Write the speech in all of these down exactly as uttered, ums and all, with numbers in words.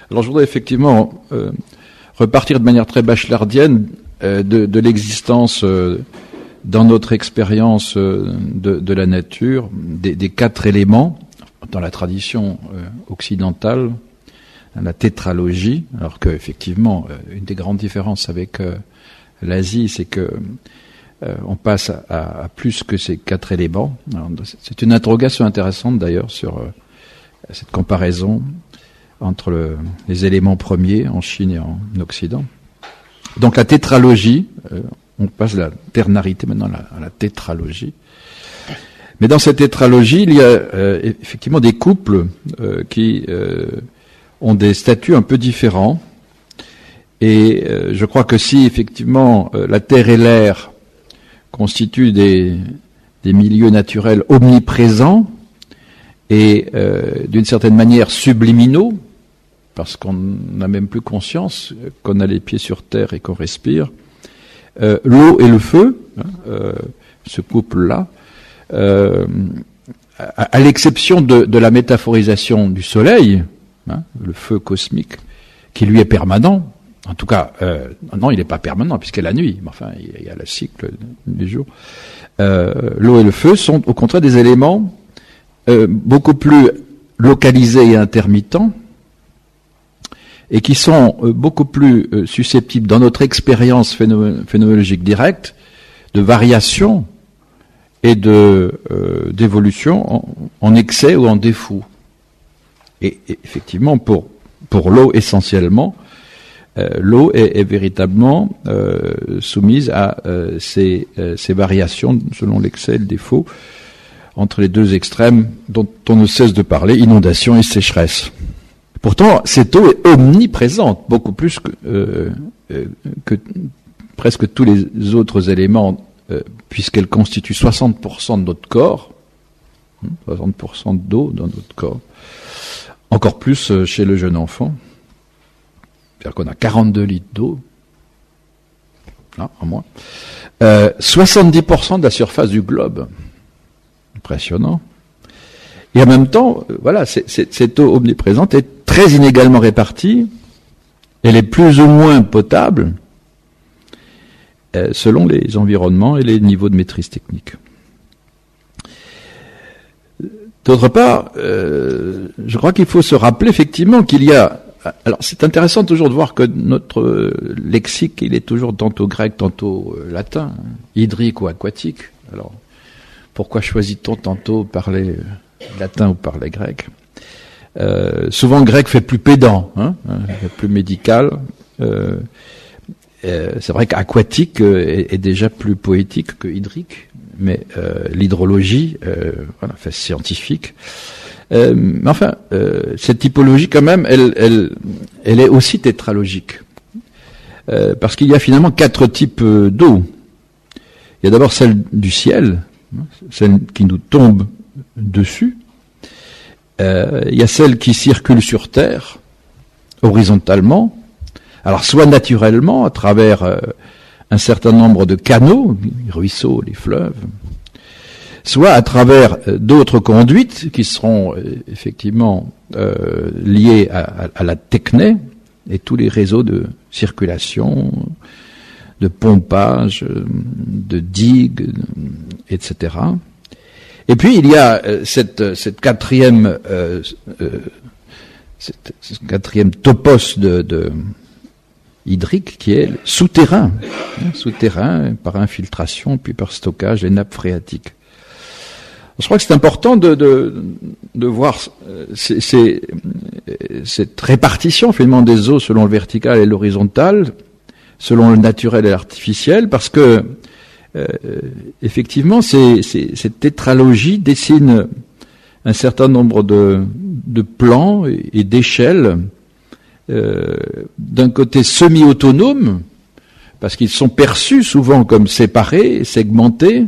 Alors je voudrais effectivement euh, repartir de manière très bachelardienne euh, de, de l'existence euh, dans notre expérience euh, de, de la nature des, des quatre éléments dans la tradition euh, occidentale, la tétralogie, alors que effectivement euh, une des grandes différences avec euh, l'Asie, c'est que euh, on passe à, à, à plus que ces quatre éléments. Alors, c'est une interrogation intéressante d'ailleurs sur euh, cette comparaison entre le, les éléments premiers en Chine et en Occident. Donc la tétralogie, euh, on passe de la ternarité maintenant à la, à la tétralogie. Mais dans cette tétralogie, il y a euh, effectivement des couples euh, qui euh, ont des statuts un peu différents. Et euh, je crois que si effectivement euh, la terre et l'air constituent des, des milieux naturels omniprésents et euh, d'une certaine manière subliminaux, parce qu'on n'a même plus conscience qu'on a les pieds sur terre et qu'on respire, euh, l'eau et le feu, hein, euh, ce couple-là, euh, à, à l'exception de, de la métaphorisation du soleil, hein, le feu cosmique, qui lui est permanent. En tout cas, euh, non, il n'est pas permanent puisqu'il y a la nuit, mais enfin, il y a le cycle du jour. Euh, l'eau et le feu sont au contraire des éléments euh, beaucoup plus localisés et intermittents, et qui sont euh, beaucoup plus euh, susceptibles, dans notre expérience phénomé- phénoménologique directe, de variation et de euh, d'évolution en, en excès ou en défaut. Et, et effectivement, pour pour l'eau essentiellement, euh, l'eau est, est véritablement euh, soumise à euh, ces, euh, ces variations selon l'excès et le défaut entre les deux extrêmes dont on ne cesse de parler, inondation et sécheresse. Pourtant, cette eau est omniprésente, beaucoup plus que, euh, euh, que presque tous les autres éléments, euh, puisqu'elle constitue soixante pour cent de notre corps, soixante pour cent d'eau dans notre corps, encore plus euh, chez le jeune enfant. C'est-à-dire qu'on a quarante-deux litres d'eau, là, en moins, euh, soixante-dix pour cent de la surface du globe. Impressionnant. Et en même temps, voilà, c'est, c'est, cette eau omniprésente est très inégalement répartie. Elle est plus ou moins potable euh, selon les environnements et les niveaux de maîtrise technique. D'autre part, euh, je crois qu'il faut se rappeler effectivement qu'il y a... Alors c'est intéressant toujours de voir que notre lexique, il est toujours tantôt grec, tantôt latin, hein, hydrique ou aquatique. Alors pourquoi choisit-on tantôt parler latin ou parler grec? euh, Souvent le grec fait plus pédant, hein, fait plus médical. Euh, euh, c'est vrai qu'aquatique est, est déjà plus poétique que hydrique, mais euh, l'hydrologie, euh, voilà, fait scientifique. Euh, mais enfin, euh, cette typologie quand même, elle, elle, elle est aussi tétralogique, euh, parce qu'il y a finalement quatre types d'eau. Il y a d'abord celle du ciel, celle qui nous tombe dessus. Euh, il y a celle qui circule sur terre, horizontalement. Alors soit naturellement, à travers euh, un certain nombre de canaux, les ruisseaux, les fleuves, soit à travers euh, d'autres conduites qui seront euh, effectivement euh, liées à, à, à la techné et tous les réseaux de circulation, de pompage, de digues, et cetera. Et puis il y a euh, cette, cette quatrième, euh, euh, cette, cette quatrième topos de, de hydrique qui est souterrain, hein, souterrain par infiltration puis par stockage des nappes phréatiques. Je crois que c'est important de, de, de voir ces, ces, cette répartition finalement des eaux selon le vertical et l'horizontal, selon le naturel et l'artificiel, parce que euh, effectivement, c'est, c'est, cette tétralogie dessine un certain nombre de, de plans et, et d'échelles, euh, d'un côté semi-autonomes, parce qu'ils sont perçus souvent comme séparés, segmentés,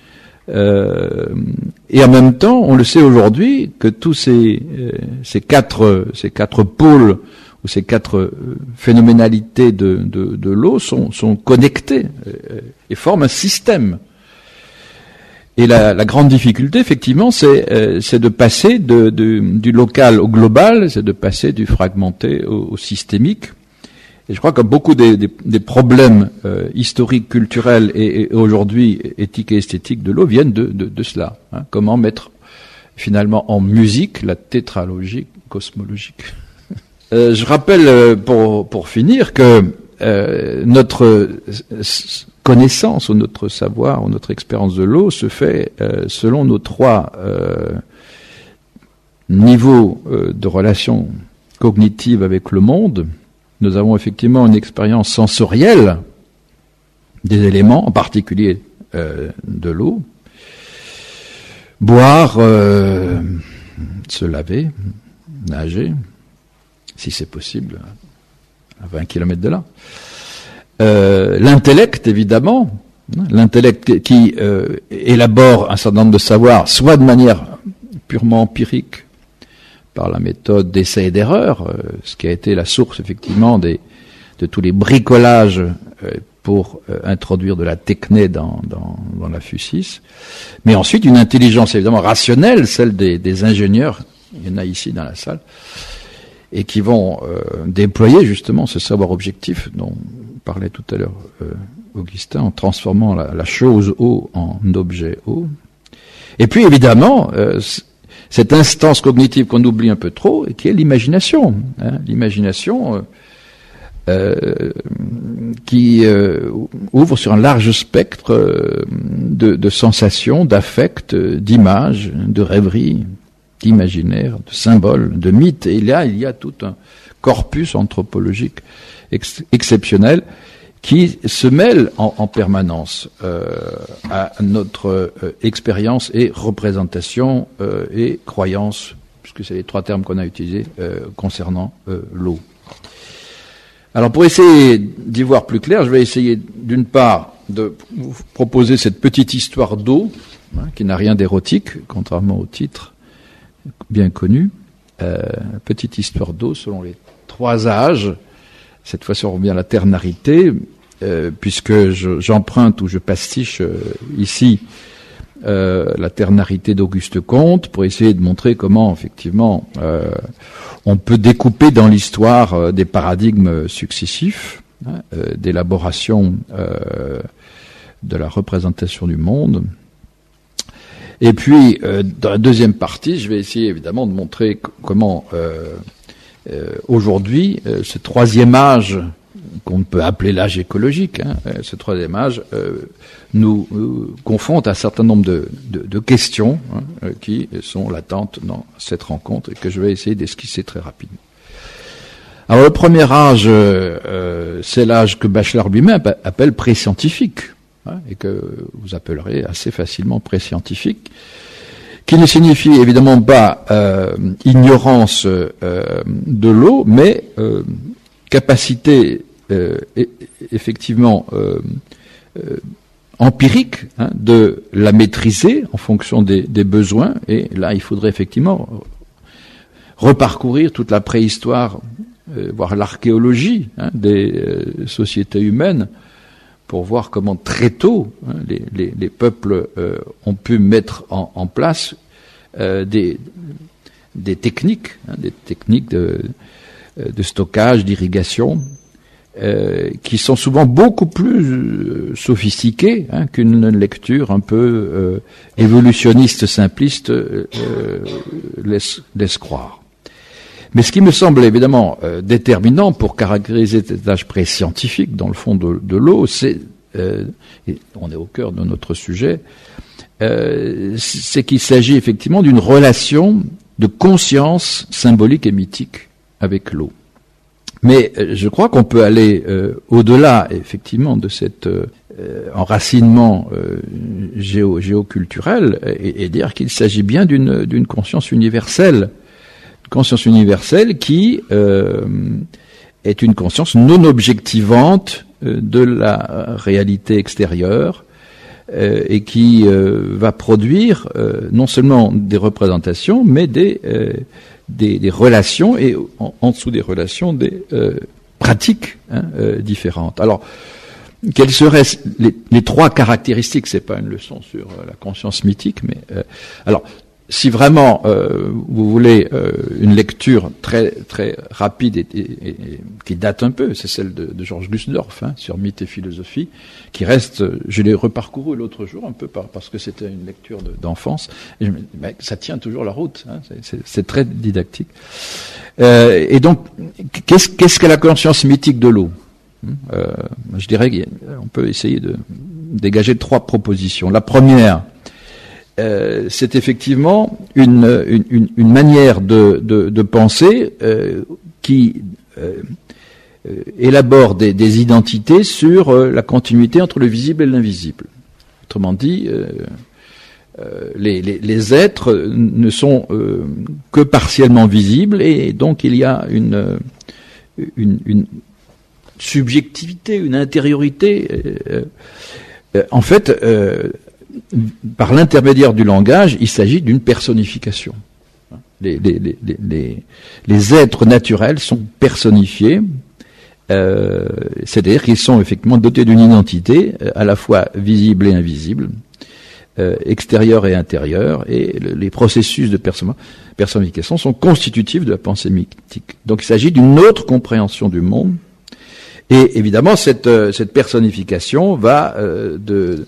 euh, et en même temps, on le sait aujourd'hui que tous ces, euh, ces quatre, ces quatre pôles ou ces quatre phénoménalités de, de, de l'eau sont, sont connectées et forment un système. Et la, la grande difficulté, effectivement, c'est, euh, c'est de passer de, de, du local au global, c'est de passer du fragmenté au, au systémique. Et je crois que beaucoup des, des, des problèmes euh, historiques, culturels et, et aujourd'hui éthiques et esthétiques de l'eau viennent de, de, de cela. Hein. Comment mettre finalement en musique la tétralogie cosmologique. Euh, je rappelle, euh, pour, pour finir, que euh, notre connaissance ou notre savoir ou notre expérience de l'eau se fait euh, selon nos trois euh, niveaux euh, de relation cognitive avec le monde. Nous avons effectivement une expérience sensorielle des éléments, en particulier euh, de l'eau. Boire, euh, se laver, nager, si c'est possible, à vingt kilomètres de là. Euh, l'intellect, évidemment, l'intellect qui euh, élabore un certain nombre de savoirs, soit de manière purement empirique, par la méthode d'essai et d'erreur, euh, ce qui a été la source, effectivement, des, de tous les bricolages euh, pour euh, introduire de la techné dans, dans, dans la FUSIS, mais ensuite une intelligence évidemment rationnelle, celle des, des ingénieurs, il y en a ici dans la salle, et qui vont euh, déployer justement ce savoir objectif dont parlait tout à l'heure euh, Augustin, en transformant la, la chose eau en objet eau. Et puis évidemment, euh, cette instance cognitive qu'on oublie un peu trop, et qui est l'imagination. Hein, l'imagination euh, euh, qui euh, ouvre sur un large spectre euh, de, de sensations, d'affects, d'images, de rêveries, d'imaginaires, de symboles, de mythes. Et là, il y a tout un corpus anthropologique ex- exceptionnel qui se mêle en, en permanence euh, à notre euh, expérience et représentation euh, et croyance, puisque c'est les trois termes qu'on a utilisés euh, concernant euh, l'eau. Alors pour essayer d'y voir plus clair, je vais essayer d'une part de vous proposer cette petite histoire d'eau, hein, qui n'a rien d'érotique, contrairement au titre bien connu, euh, petite histoire d'eau selon les trois âges. Cette fois-ci, on revient à la ternarité, euh, puisque je, j'emprunte ou je pastiche euh, ici euh, la ternarité d'Auguste Comte pour essayer de montrer comment, effectivement, euh, on peut découper dans l'histoire euh, des paradigmes successifs, hein, euh, d'élaboration euh, de la représentation du monde. Et puis, euh, dans la deuxième partie, je vais essayer évidemment de montrer c- comment euh, euh, aujourd'hui, euh, ce troisième âge, qu'on peut appeler l'âge écologique, hein, euh, ce troisième âge euh, nous euh, confronte à un certain nombre de, de, de questions hein, euh, qui sont latentes dans cette rencontre et que je vais essayer d'esquisser très rapidement. Alors le premier âge, euh, c'est l'âge que Bachelard lui-même appelle pré-scientifique, hein, et que vous appellerez assez facilement pré-scientifique, qui ne signifie évidemment pas euh, ignorance euh, de l'eau, mais euh, capacité euh, et, effectivement euh, euh, empirique hein, de la maîtriser en fonction des, des besoins. Et là, il faudrait effectivement reparcourir toute la préhistoire, euh, voire l'archéologie hein, des euh, sociétés humaines, pour voir comment très tôt hein, les, les, les peuples euh, ont pu mettre en, en place euh, des, des techniques, hein, des techniques de, de stockage, d'irrigation, euh, qui sont souvent beaucoup plus euh, sophistiquées hein, qu'une lecture un peu euh, évolutionniste, simpliste euh, laisse, laisse croire. Mais ce qui me semble évidemment euh, déterminant pour caractériser cet âge pré-scientifique dans le fond de, de l'eau, c'est, euh, et on est au cœur de notre sujet, euh, c'est qu'il s'agit effectivement d'une relation de conscience symbolique et mythique avec l'eau. Mais euh, je crois qu'on peut aller euh, au-delà effectivement de cet euh, enracinement euh, géo, géoculturel et, et dire qu'il s'agit bien d'une, d'une conscience universelle. Conscience universelle qui euh, est une conscience non objectivante euh, de la réalité extérieure euh, et qui euh, va produire euh, non seulement des représentations, mais des, euh, des, des relations et en, en dessous des relations des euh, pratiques hein, euh, différentes. Alors, quelles seraient les, les trois caractéristiques? C'est pas une leçon sur euh, la conscience mythique, mais euh, alors si vraiment euh, vous voulez euh, une lecture très très rapide et, et, et qui date un peu, c'est celle de, de Georges Gusdorf hein, sur mythe et philosophie, qui reste. Je l'ai reparcouru l'autre jour un peu par, parce que c'était une lecture de, d'enfance et je me dis, mais ça tient toujours la route. Hein, c'est, c'est, c'est très didactique. Euh, et donc, qu'est-ce, qu'est-ce qu'est la conscience mythique de l'eau? euh, Je dirais qu'on peut essayer de dégager trois propositions. La première, Euh, c'est effectivement une, une, une manière de, de, de penser euh, qui euh, euh, élabore des, des identités sur euh, la continuité entre le visible et l'invisible. Autrement dit, euh, euh, les, les, les êtres ne sont euh, que partiellement visibles et donc il y a une, une, une subjectivité, une intériorité. Euh, euh, en fait, euh, par l'intermédiaire du langage, il s'agit d'une personnification. Les, les, les, les, les êtres naturels sont personnifiés, euh, c'est-à-dire qu'ils sont effectivement dotés d'une identité à la fois visible et invisible, euh, extérieure et intérieure, et le, les processus de perso- personnification sont constitutifs de la pensée mythique. Donc il s'agit d'une autre compréhension du monde, et évidemment cette, euh, cette personnification va euh, de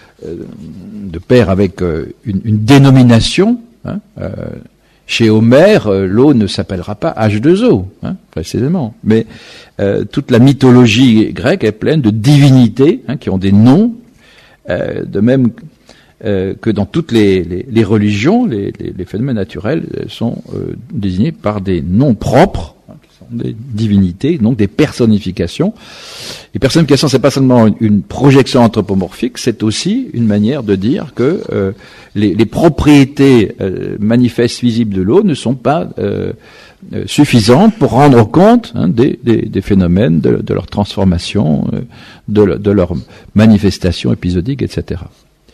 de pair avec une, une dénomination. Hein, euh, chez Homère, l'eau ne s'appellera pas H deux O, hein, précisément. Mais euh, toute la mythologie grecque est pleine de divinités hein, qui ont des noms, euh, de même euh, que dans toutes les, les, les religions, les, les, les phénomènes naturels sont euh, désignés par des noms propres, des divinités, donc des personnifications. Et personnification, c'est pas seulement une, une projection anthropomorphique, c'est aussi une manière de dire que euh, les, les propriétés euh, manifestes visibles de l'eau ne sont pas euh, euh, suffisantes pour rendre compte hein, des, des, des phénomènes, de, de leur transformation, euh, de, de leur manifestation épisodique, et cetera.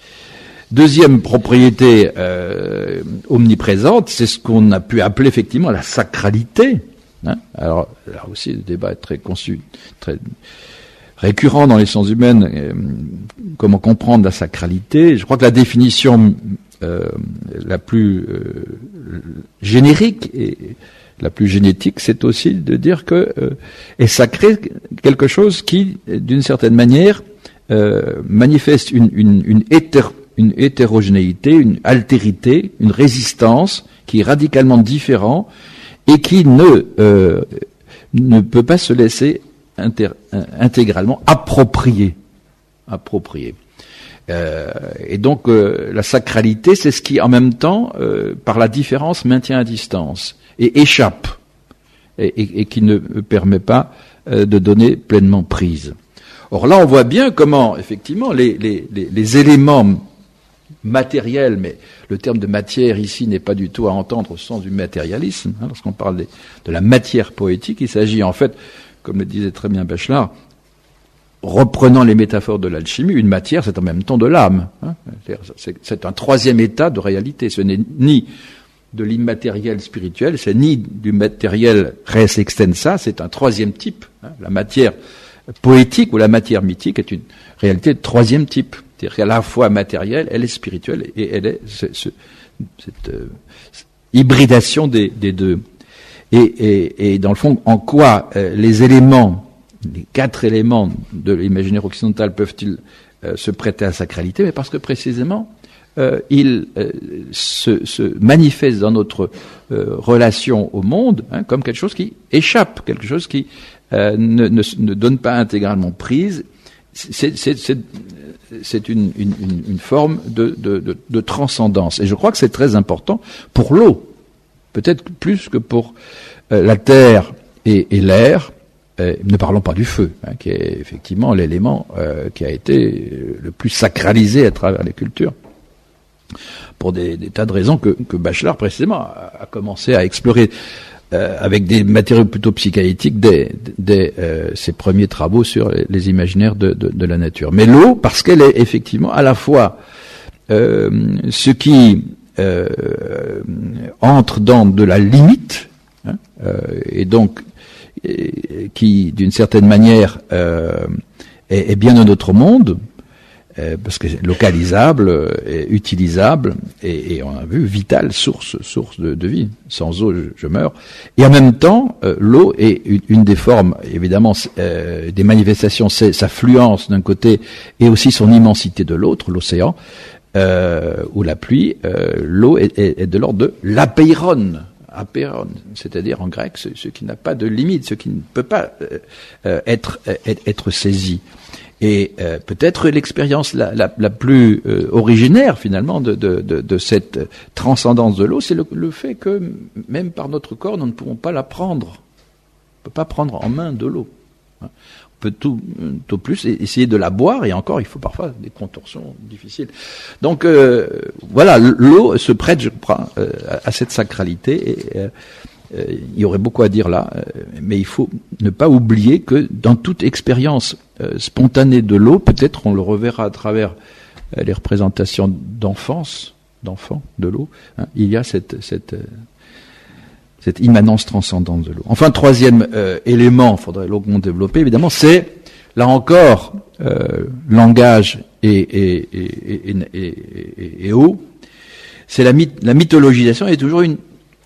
Deuxième propriété euh, omniprésente, c'est ce qu'on a pu appeler effectivement la sacralité. Hein, alors là aussi, le débat est très conçu, très récurrent dans les sciences humaines. Euh, comment comprendre la sacralité? Je crois que la définition euh, la plus euh, générique et la plus génétique, c'est aussi de dire que euh, est sacré quelque chose qui, d'une certaine manière, euh, manifeste une, une, une, hétér, une hétérogénéité, une altérité, une résistance qui est radicalement différente et qui ne euh, ne peut pas se laisser inter, intégralement approprier. approprier. Euh, et donc euh, la sacralité, c'est ce qui en même temps, euh, par la différence, maintient à distance et échappe, et, et, et qui ne permet pas euh, de donner pleinement prise. Or là, on voit bien comment, effectivement, les, les, les, les éléments matériel, mais le terme de matière ici n'est pas du tout à entendre au sens du matérialisme. Hein, lorsqu'on parle de, de la matière poétique, il s'agit en fait, comme le disait très bien Bachelard, reprenant les métaphores de l'alchimie, une matière c'est en même temps de l'âme. Hein, c'est, c'est un troisième état de réalité. Ce n'est ni de l'immatériel spirituel, c'est ni du matériel res extensa, c'est un troisième type. Hein, la matière poétique ou la matière mythique est une réalité de troisième type. C'est-à-dire qu'à la fois matérielle, elle est spirituelle et elle est ce, ce, cette euh, hybridation des, des deux. Et, et, et dans le fond, en quoi euh, les éléments, les quatre éléments de l'imaginaire occidental peuvent-ils euh, se prêter à sacralité? Mais parce que précisément, euh, ils euh, se, se manifestent dans notre euh, relation au monde hein, comme quelque chose qui échappe, quelque chose qui euh, ne, ne, ne donne pas intégralement prise. C'est, c'est, c'est, c'est une, une, une forme de, de, de, de transcendance. Et je crois que c'est très important pour l'eau, peut-être plus que pour euh, la terre et, et l'air. Euh, ne parlons pas du feu, hein, qui est effectivement l'élément euh, qui a été le plus sacralisé à travers les cultures, pour des, des tas de raisons que, que Bachelard précisément a, a commencé à explorer. Euh, avec des matériaux plutôt psychanalytiques dès, dès euh, ses premiers travaux sur les, les imaginaires de, de, de la nature. Mais l'eau, parce qu'elle est effectivement à la fois euh, ce qui euh, entre dans de la limite, hein, euh, et donc et, qui, d'une certaine manière, euh, est, est bien un autre monde, euh, parce que c'est localisable, euh, utilisable, et, et on a vu, vital, source, source de, de vie. Sans eau, je, je meurs. Et en même temps, euh, l'eau est une, une des formes, évidemment, euh, des manifestations, c'est sa fluence d'un côté, et aussi son immensité de l'autre, l'océan, euh, ou la pluie. Euh, l'eau est, est, est de l'ordre de l'apeiron. Apeiron, c'est-à-dire en grec, ce, ce qui n'a pas de limite, ce qui ne peut pas euh, être, être, être saisi. Et euh, peut-être l'expérience la, la, la plus euh, originaire finalement de, de, de, de cette transcendance de l'eau, c'est le, le fait que même par notre corps, nous ne pouvons pas la prendre. On ne peut pas prendre en main de l'eau. On peut tout, tout plus essayer de la boire, et encore, il faut parfois des contorsions difficiles. Donc euh, voilà, l'eau se prête, je crois, euh, à cette sacralité. Et, euh, euh, il y aurait beaucoup à dire là, euh, mais il faut ne pas oublier que dans toute expérience euh, spontanée de l'eau, peut-être on le reverra à travers euh, les représentations d'enfance, d'enfants de l'eau, hein, il y a cette cette euh, cette immanence transcendante de l'eau. Enfin, troisième euh, élément, il faudrait longuement développer, évidemment, c'est, là encore, euh, langage et, et, et, et, et, et, et eau, c'est la, myth, la mythologisation est toujours une,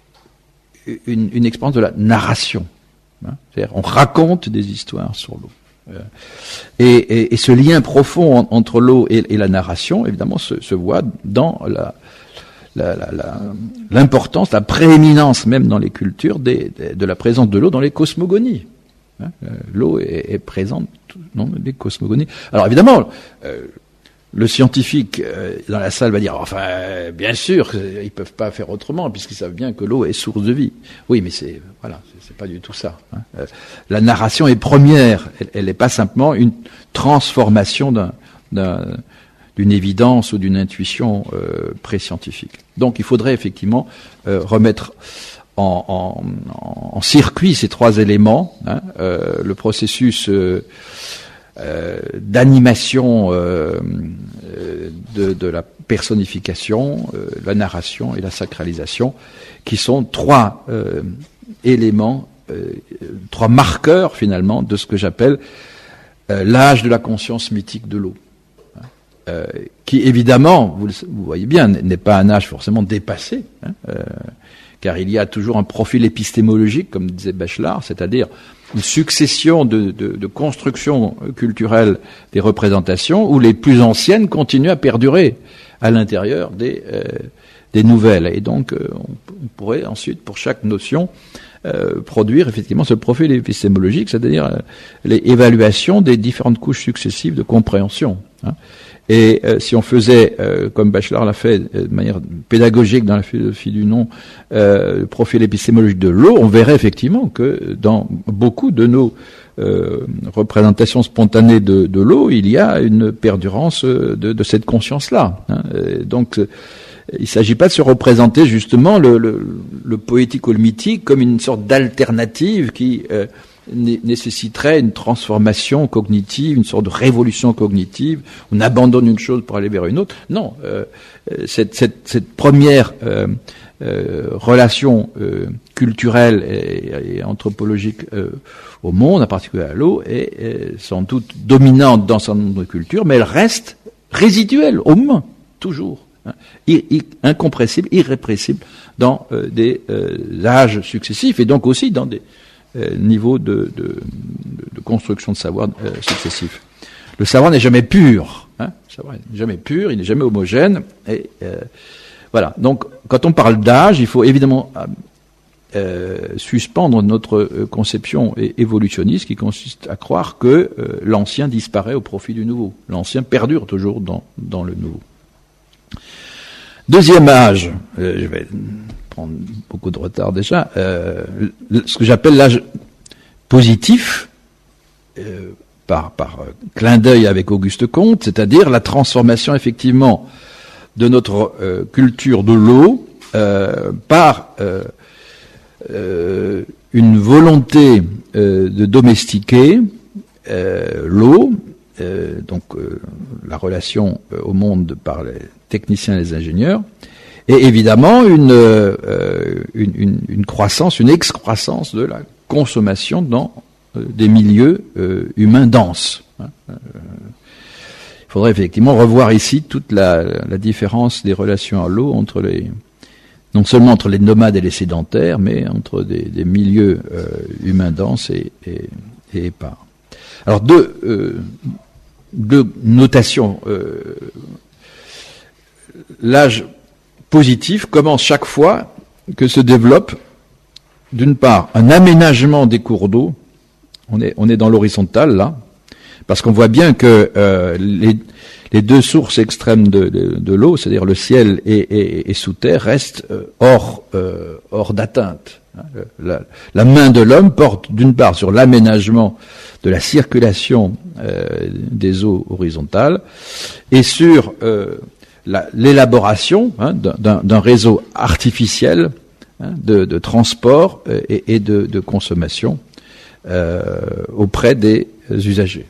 une, une expérience de la narration. Hein, c'est-à-dire, on raconte des histoires sur l'eau. Euh, et, et, et ce lien profond en, entre l'eau et, et la narration, évidemment, se, se voit dans la... La, la, la, l'importance, la prééminence même dans les cultures des, des, de la présence de l'eau dans les cosmogonies. Hein, euh, l'eau est, est présente dans les cosmogonies. Alors évidemment, euh, le scientifique euh, dans la salle va dire, enfin, euh, bien sûr, ils peuvent pas faire autrement puisqu'ils savent bien que l'eau est source de vie. Oui, mais c'est voilà, c'est, c'est pas du tout ça. Hein. Euh, la narration est première. Elle n'est pas simplement une transformation d'un, d'un d'une évidence ou d'une intuition euh, pré-scientifique. Donc il faudrait effectivement euh, remettre en, en, en circuit ces trois éléments, hein, euh, le processus euh, euh, d'animation euh, de, de la personnification, euh, la narration et la sacralisation, qui sont trois euh, éléments, euh, trois marqueurs finalement de ce que j'appelle euh, l'âge de la conscience mythique de l'eau. Euh, qui évidemment, vous, le, vous voyez bien, n'est pas un âge forcément dépassé, hein, euh, car il y a toujours un profil épistémologique, comme disait Bachelard, c'est-à-dire une succession de, de, de constructions culturelles des représentations où les plus anciennes continuent à perdurer à l'intérieur des, euh, des nouvelles. Et donc, euh, on, on pourrait ensuite, pour chaque notion, euh, produire effectivement ce profil épistémologique, c'est-à-dire euh, les évaluations des différentes couches successives de compréhension. Hein. Et euh, si on faisait, euh, comme Bachelard l'a fait euh, de manière pédagogique dans la philosophie du nom, euh, le profil épistémologique de l'eau, on verrait effectivement que dans beaucoup de nos euh, représentations spontanées de, de l'eau, il y a une perdurance de, de cette conscience-là. Hein. Donc, euh, il ne s'agit pas de se représenter justement le, le, le poétique ou le mythique comme une sorte d'alternative qui euh, nécessiterait une transformation cognitive, une sorte de révolution cognitive. On abandonne une chose pour aller vers une autre. Non, euh, cette, cette, cette première euh, euh, relation euh, culturelle et, et anthropologique euh, au monde, en particulier à l'eau, est, est sans doute dominante dans son nombre de cultures, mais elle reste résiduelle, au moins, toujours. Hein, incompressible, irrépressible dans euh, des euh, âges successifs et donc aussi dans des euh, niveaux de, de, de construction de savoir euh, successifs. Le savoir n'est jamais pur, hein, le savoir n'est jamais pur, il n'est jamais homogène. Et euh, voilà. Donc, quand on parle d'âge, il faut évidemment euh, suspendre notre euh, conception évolutionniste qui consiste à croire que euh, l'ancien disparaît au profit du nouveau. L'ancien perdure toujours dans, dans le nouveau. Deuxième âge, euh, je vais prendre beaucoup de retard déjà, euh, ce que j'appelle l'âge positif, euh, par, par euh, clin d'œil avec Auguste Comte, c'est-à-dire la transformation effectivement de notre euh, culture de l'eau euh, par euh, euh, une volonté euh, de domestiquer euh, l'eau, euh, donc euh, la relation euh, au monde par les techniciens et les ingénieurs, et évidemment une, euh, une, une, une croissance, une excroissance de la consommation dans euh, des milieux euh, humains denses. Hein. faudrait effectivement revoir ici toute la, la différence des relations à l'eau entre les, non seulement entre les nomades et les sédentaires, mais entre des, des milieux euh, humains denses et, et, et épars. Alors deux, euh, deux notations. Euh, l'âge positif commence chaque fois que se développe, d'une part, un aménagement des cours d'eau. On est, on est dans l'horizontal là, parce qu'on voit bien que euh, les, les deux sources extrêmes de, de, de l'eau, c'est-à-dire le ciel et, et, et sous terre, restent euh, hors, euh, hors d'atteinte. La, la main de l'homme porte d'une part sur l'aménagement de la circulation euh, des eaux horizontales et sur euh, la, l'élaboration hein, d'un, d'un réseau artificiel hein, de, de transport et, et de, de consommation euh, auprès des usagers.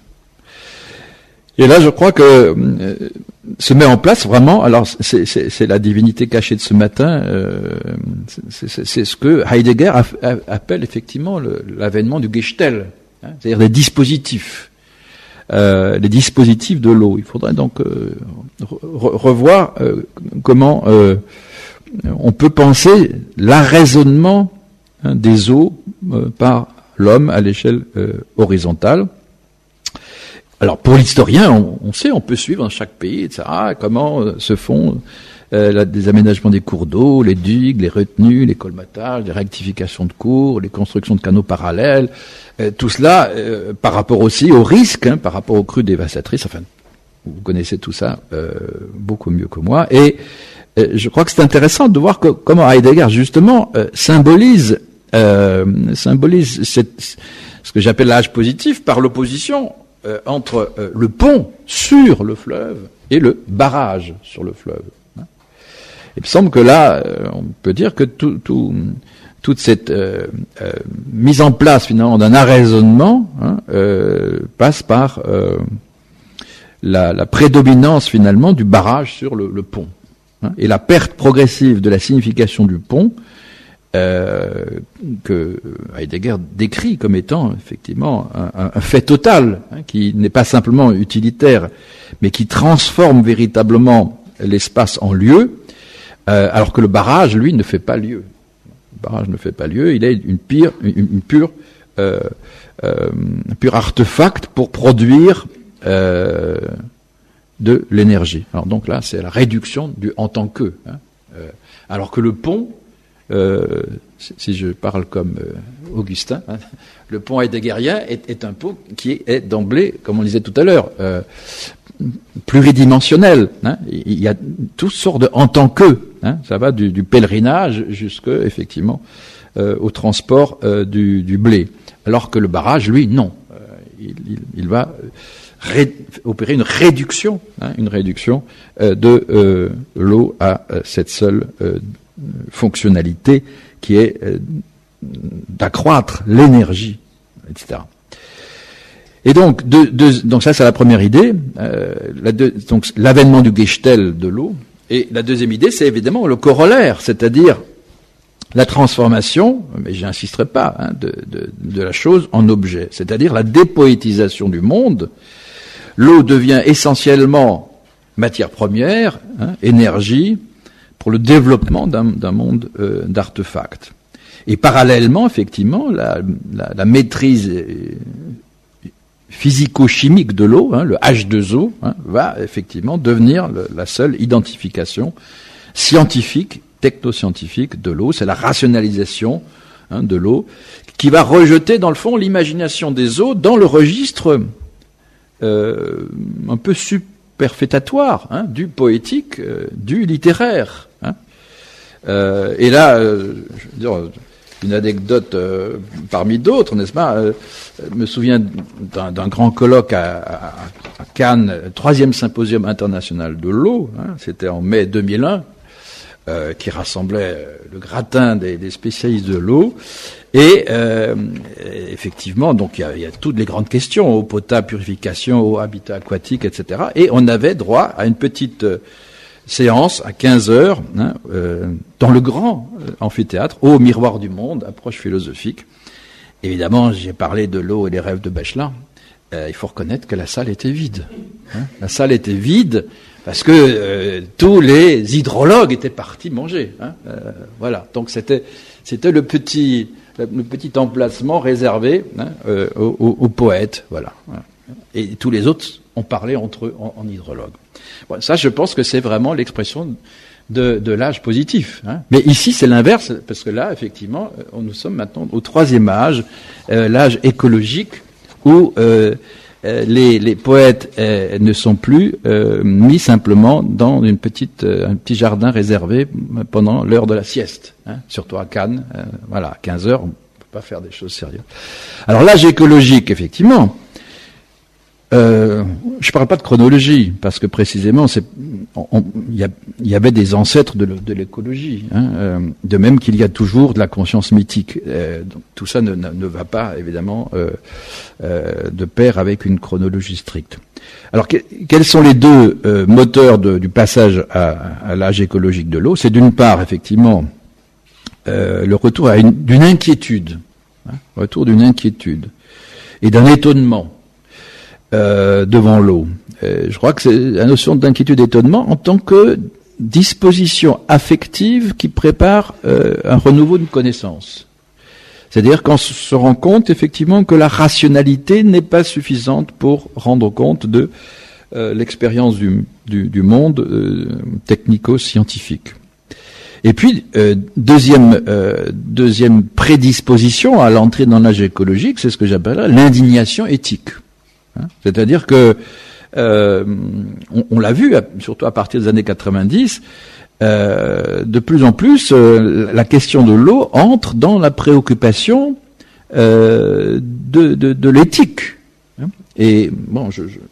Et là, je crois que euh, se met en place vraiment, alors c'est, c'est, c'est la divinité cachée de ce matin, euh, c'est, c'est, c'est ce que Heidegger a, a, appelle effectivement le, l'avènement du Gestell, hein, c'est-à-dire des dispositifs, euh, les dispositifs de l'eau. Il faudrait donc euh, re- revoir euh, comment euh, on peut penser l'arraisonnement hein, des eaux euh, par l'homme à l'échelle euh, horizontale. Alors pour l'historien, on, on sait, on peut suivre dans chaque pays, et cetera, comment euh, se font euh, la, des aménagements des cours d'eau, les digues, les retenues, les colmatages, les rectifications de cours, les constructions de canaux parallèles, euh, tout cela euh, par rapport aussi au risque, hein, par rapport aux crues dévastatrices. Enfin, vous connaissez tout ça euh, beaucoup mieux que moi. Et euh, je crois que c'est intéressant de voir que, comment Heidegger justement euh, symbolise, euh, symbolise cette, ce que j'appelle l'âge positif par l'opposition Euh, entre euh, le pont sur le fleuve et le barrage sur le fleuve. Hein. Il me semble que là, euh, on peut dire que tout, tout, toute cette euh, euh, mise en place finalement d'un arraisonnement hein, euh, passe par euh, la, la prédominance finalement du barrage sur le, le pont hein, et la perte progressive de la signification du pont Euh, que Heidegger décrit comme étant effectivement un, un fait total, hein, qui n'est pas simplement utilitaire, mais qui transforme véritablement l'espace en lieu, euh, alors que le barrage, lui, ne fait pas lieu. Le barrage ne fait pas lieu, il est une, pire, une, une pure, euh, euh, un pur artefact pour produire euh, de l'énergie. Alors donc là, c'est la réduction du en tant que, hein, euh, alors que le pont, Euh, si je parle comme euh, Augustin, hein, le pont heideggerien est, est un pont qui est, est d'emblée, comme on le disait tout à l'heure, euh, pluridimensionnel. Hein, il y a toutes sortes de en tant que. Hein, ça va du, du pèlerinage jusque effectivement euh, au transport euh, du, du blé. Alors que le barrage, lui, non. Euh, il, il, il va ré, opérer une réduction, hein, une réduction euh, de euh, l'eau à euh, cette seule euh, fonctionnalité qui est euh, d'accroître l'énergie, et cetera. Et donc, de, de, donc ça c'est la première idée, euh, la deux, donc l'avènement du Gestell de l'eau. Et la deuxième idée, c'est évidemment le corollaire, c'est-à-dire la transformation, mais j'insisterai pas, hein, de, de, de la chose en objet, c'est-à-dire la dépoétisation du monde. L'eau devient essentiellement matière première, hein, énergie, pour le développement d'un, d'un monde euh, d'artefacts. Et parallèlement, effectivement, la, la, la maîtrise physico-chimique de l'eau, hein, le H deux O, hein, va effectivement devenir le, la seule identification scientifique, technoscientifique de l'eau. C'est la rationalisation hein, de l'eau qui va rejeter, dans le fond, l'imagination des eaux dans le registre euh, un peu superfétatoire hein, du poétique, euh, du littéraire. Hein. Euh, et là, euh, je veux dire, une anecdote euh, parmi d'autres, n'est-ce pas euh, Je me souviens d'un, d'un grand colloque à, à, à Cannes, troisième symposium international de l'eau, hein, c'était en mai deux mille un, euh, qui rassemblait le gratin des, des spécialistes de l'eau. Et euh, effectivement, donc il y a, y a toutes les grandes questions, eau potable, purification, eau, habitat aquatique, et cetera. Et on avait droit à une petite euh, séance à quinze heures hein, euh, dans le grand euh, amphithéâtre, au miroir du monde, approche philosophique. Évidemment, j'ai parlé de l'eau et des rêves de Bachelard. euh, il faut reconnaître que la salle était vide. Hein. La salle était vide parce que euh, tous les hydrologues étaient partis manger. Hein. Euh, voilà. Donc c'était c'était le petit le petit emplacement réservé hein, euh, aux, aux, aux poètes. Voilà. Et tous les autres ont parlé entre eux en, en hydrologue. Bon, ça, je pense que c'est vraiment l'expression de, de l'âge positif. Hein. Mais ici, c'est l'inverse, parce que là, effectivement, nous sommes maintenant au troisième âge, euh, l'âge écologique, où euh, les, les poètes euh, ne sont plus euh, mis simplement dans une petite, euh, un petit jardin réservé pendant l'heure de la sieste. Hein. Surtout à Cannes, euh, voilà, à quinze heures, on ne peut pas faire des choses sérieuses. Alors l'âge écologique, effectivement, Euh, je ne parle pas de chronologie, parce que précisément, il y, y avait des ancêtres de, de l'écologie, hein, euh, de même qu'il y a toujours de la conscience mythique. Euh, donc, tout ça ne, ne, ne va pas, évidemment, euh, euh, de pair avec une chronologie stricte. Alors, que, quels sont les deux euh, moteurs de, du passage à, à l'âge écologique de l'eau? C'est d'une part, effectivement, euh, le retour à une, d'une inquiétude, hein, retour d'une inquiétude et d'un étonnement. Euh, devant l'eau. Euh, je crois que c'est la notion d'inquiétude et d'étonnement en tant que disposition affective qui prépare euh, un renouveau de connaissance. C'est-à-dire qu'on se rend compte effectivement que la rationalité n'est pas suffisante pour rendre compte de euh, l'expérience du, du, du monde euh, technico-scientifique. Et puis, euh, deuxième, euh, deuxième prédisposition à l'entrée dans l'âge écologique, c'est ce que j'appelle l'indignation éthique. Hein, c'est-à-dire que euh, on, on l'a vu, surtout à partir des années quatre-vingt-dix, euh, de plus en plus, euh, la question de l'eau entre dans la préoccupation euh, de, de, de l'éthique. Hein. Et bon, je, je,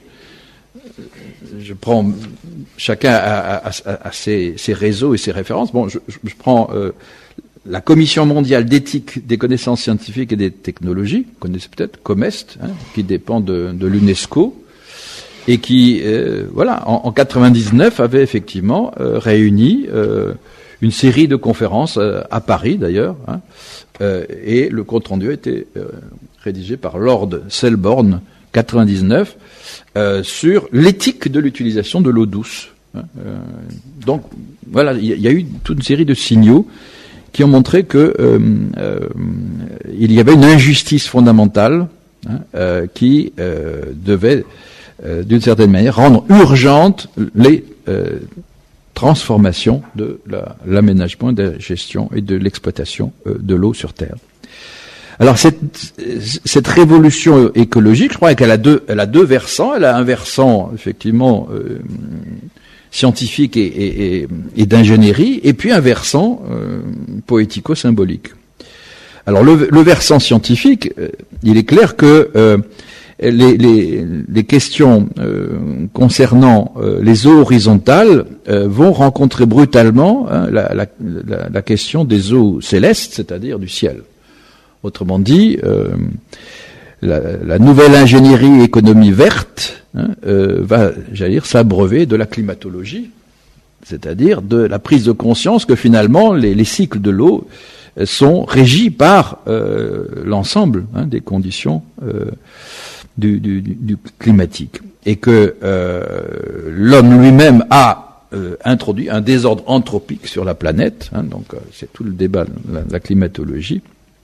je prends chacun à, à, à, à ses, ses réseaux et ses références. Bon, je, je prends euh, la Commission mondiale d'éthique des connaissances scientifiques et des technologies, vous connaissez peut-être, COMEST, hein, qui dépend de, de l'UNESCO, et qui, euh, voilà, en, en quatre-vingt-dix-neuf avait effectivement euh, réuni euh, une série de conférences euh, à Paris d'ailleurs, hein, euh, et le compte rendu a été euh, rédigé par Lord Selborne, quatre-vingt-dix-neuf, euh, sur l'éthique de l'utilisation de l'eau douce. Hein, euh, donc voilà, il y, y a eu toute une série de signaux qui ont montré que euh, euh, il y avait une injustice fondamentale hein, euh, qui euh, devait, euh, d'une certaine manière, rendre urgentes les euh, transformations de la, l'aménagement, de la gestion et de l'exploitation euh, de l'eau sur Terre. Alors cette, cette révolution écologique, je crois qu'elle a deux, elle a deux versants. Elle a un versant effectivement euh, scientifique et, et, et, et d'ingénierie, et puis un versant euh, poético-symbolique. Alors le, le versant scientifique, euh, il est clair que euh, les, les, les questions euh, concernant euh, les eaux horizontales euh, vont rencontrer brutalement hein, la, la, la, la question des eaux célestes, c'est-à-dire du ciel. Autrement dit, euh, la, la nouvelle ingénierie économie verte hein, euh, va, j'allais dire, s'abreuver de la climatologie, c'est-à-dire de la prise de conscience que finalement les, les cycles de l'eau sont régis par euh, l'ensemble hein, des conditions euh, du, du, du climatique, et que euh, l'homme lui-même a euh, introduit un désordre anthropique sur la planète. Hein, donc euh, c'est tout le débat de la, la climatologie.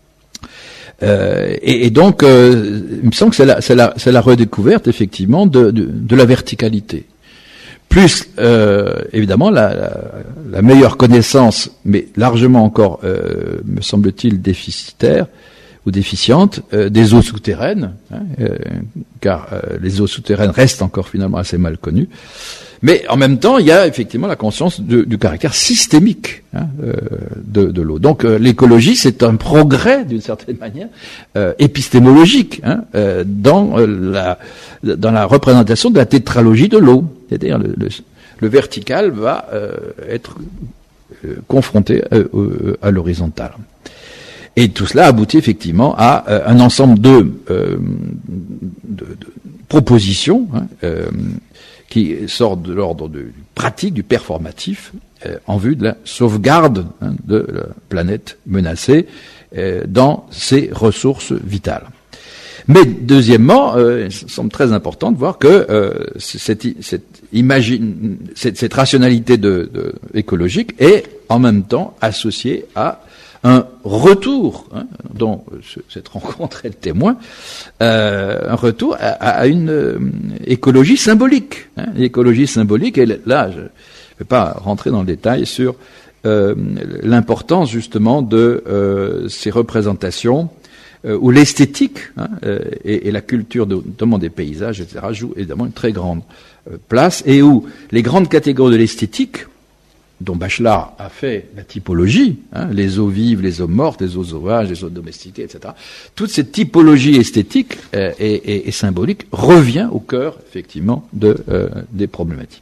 Euh, et, et donc, euh, il me semble que c'est la, c'est la, c'est la redécouverte effectivement de, de, de la verticalité. Plus, euh, évidemment, la, la, la meilleure connaissance, mais largement encore, euh, me semble-t-il, déficitaire ou déficiente, euh, des eaux souterraines, hein, euh, car euh, les eaux souterraines restent encore finalement assez mal connues. Mais en même temps, il y a effectivement la conscience de, du caractère systémique hein, euh, de, de l'eau. Donc euh, l'écologie, c'est un progrès d'une certaine manière euh, épistémologique hein, euh, dans euh, la dans la représentation de la tétralogie de l'eau. C'est-à-dire le, le, le vertical va euh, être euh, confronté euh, euh, à l'horizontal. Et tout cela aboutit effectivement à euh, un ensemble de, euh, de, de propositions hein, euh, qui sortent de l'ordre du pratique, du performatif, euh, en vue de la sauvegarde hein, de la planète menacée euh, dans ses ressources vitales. Mais deuxièmement, euh, il semble très important de voir que euh, cette, cette, imagine, cette, cette rationalité de, de, écologique est en même temps associée à un retour, hein, dont cette rencontre est le témoin, euh, un retour à, à une euh, écologie symbolique. Hein, l'écologie symbolique, et là, je ne vais pas rentrer dans le détail sur euh, l'importance justement de euh, ces représentations, euh, où l'esthétique hein, euh, et, et la culture, de, notamment des paysages, et cetera, jouent évidemment une très grande euh, place, et où les grandes catégories de l'esthétique, dont Bachelard a fait la typologie, hein, les eaux vives, les eaux mortes, les eaux sauvages, les eaux domestiquées, et cetera. Toute cette typologie esthétique euh, et, et, et symbolique revient au cœur, effectivement, de, euh, des problématiques.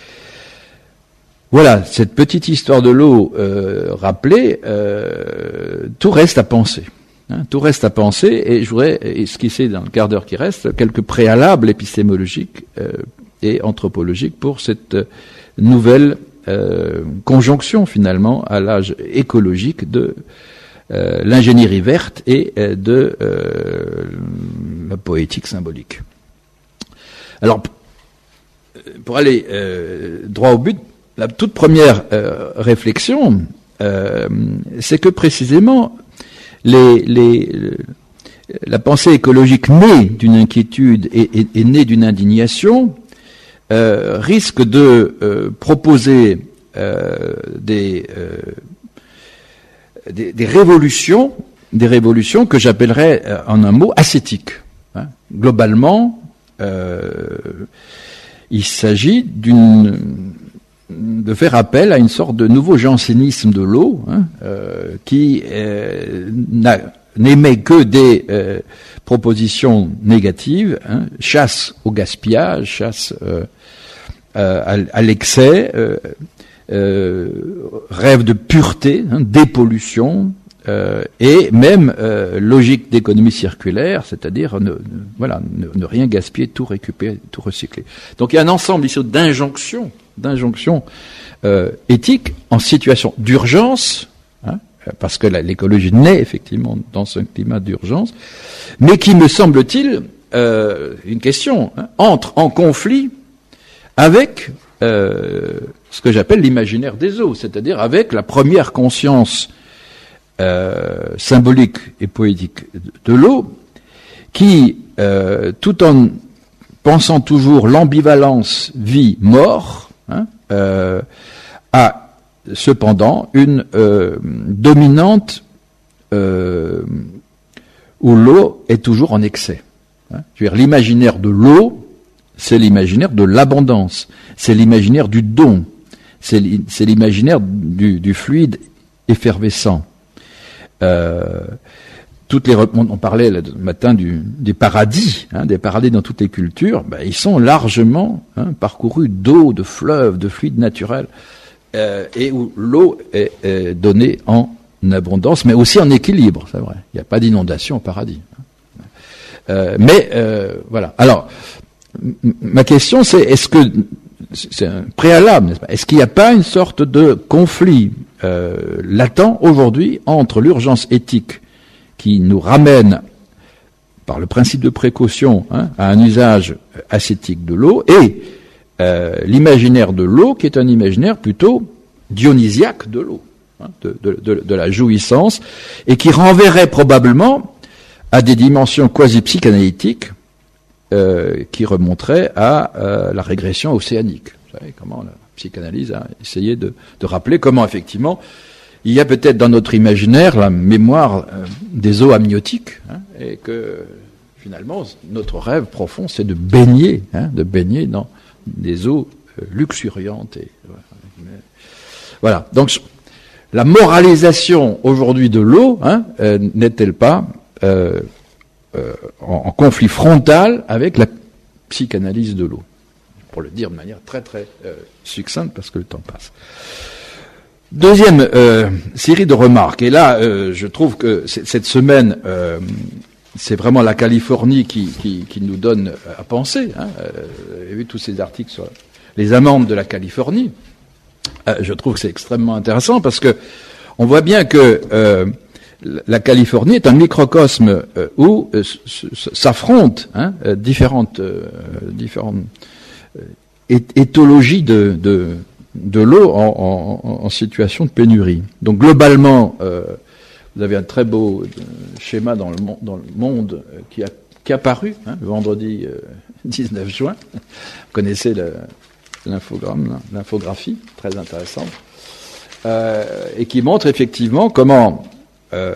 Voilà, cette petite histoire de l'eau euh, rappelée, euh, tout reste à penser. Hein, tout reste à penser, et je voudrais esquisser dans le quart d'heure qui reste quelques préalables épistémologiques euh, et anthropologiques pour cette euh, nouvelle Euh, conjonction finalement à l'âge écologique de euh, l'ingénierie verte et euh, de euh, la poétique symbolique. Alors, pour aller euh, droit au but, la toute première euh, réflexion, euh, c'est que précisément les, les, la pensée écologique née d'une inquiétude et, et, et née d'une indignation Euh, risque de euh, proposer euh, des, euh, des, des révolutions, des révolutions que j'appellerais euh, en un mot ascétiques. Hein. Globalement, euh, il s'agit d'une de faire appel à une sorte de nouveau jansénisme de l'eau, hein, euh, qui euh, n'a n'émet que des euh, propositions négatives, hein, chasse au gaspillage, chasse euh, euh, à, à l'excès, euh, euh, rêve de pureté, hein, dépollution, euh, et même euh, logique d'économie circulaire, c'est-à-dire ne, ne, voilà, ne, ne rien gaspiller, tout récupérer, tout recycler. Donc il y a un ensemble ici d'injonctions, d'injonctions euh, éthiques en situation d'urgence, hein, parce que la, l'écologie naît effectivement dans ce climat d'urgence, mais qui, me semble-t-il, euh, une question, hein, entre en conflit avec euh, ce que j'appelle l'imaginaire des eaux, c'est-à-dire avec la première conscience euh, symbolique et poétique de l'eau, qui, euh, tout en pensant toujours l'ambivalence vie-mort, hein, euh, a cependant une euh, dominante euh, où l'eau est toujours en excès. Hein. Je veux dire, l'imaginaire de l'eau, c'est l'imaginaire de l'abondance, c'est l'imaginaire du don, c'est, c'est l'imaginaire du, du fluide effervescent. Euh, toutes les, on parlait le matin du, des paradis, hein, des paradis dans toutes les cultures, ben, ils sont largement hein, parcourus d'eau, de fleuves, de fluides naturels. Euh, et où l'eau est, est donnée en abondance, mais aussi en équilibre, c'est vrai. Il n'y a pas d'inondation au paradis. Euh, mais euh, voilà. Alors, m- ma question, c'est est-ce que c'est un préalable, n'est-ce pas ? Est-ce qu'il n'y a pas une sorte de conflit euh, latent aujourd'hui entre l'urgence éthique qui nous ramène par le principe de précaution hein, à un usage ascétique de l'eau et Euh, l'imaginaire de l'eau, qui est un imaginaire plutôt dionysiaque de l'eau, hein, de, de, de, de la jouissance, et qui renverrait probablement à des dimensions quasi-psychanalytiques euh, qui remonteraient à euh, la régression océanique. Vous savez comment la psychanalyse a essayé de, de rappeler comment, effectivement, il y a peut-être dans notre imaginaire la mémoire euh, des eaux amniotiques, hein, et que, finalement, notre rêve profond, c'est de baigner, hein, de baigner dans des eaux euh, luxuriantes. Et, voilà. Donc, la moralisation aujourd'hui de l'eau hein, euh, n'est-elle pas euh, euh, en, en conflit frontal avec la psychanalyse de l'eau ? Pour le dire de manière très très euh, succincte, parce que le temps passe. Deuxième euh, série de remarques. Et là, euh, je trouve que cette semaine... Euh, c'est vraiment la Californie qui, qui, qui nous donne à penser. Hein. Euh, j'ai vu tous ces articles sur les amendes de la Californie. Euh, je trouve que c'est extrêmement intéressant parce que on voit bien que euh, la Californie est un microcosme euh, où euh, s'affrontent hein, euh, différentes, euh, différentes euh, éthologies de, de, de l'eau en, en, en situation de pénurie. Donc globalement, euh, vous avez un très beau schéma dans le, dans le Monde qui a qui est apparu hein, le vendredi euh, dix-neuf juin. Vous connaissez le, l'infogramme, l'infographie, très intéressante, euh, et qui montre effectivement comment, euh,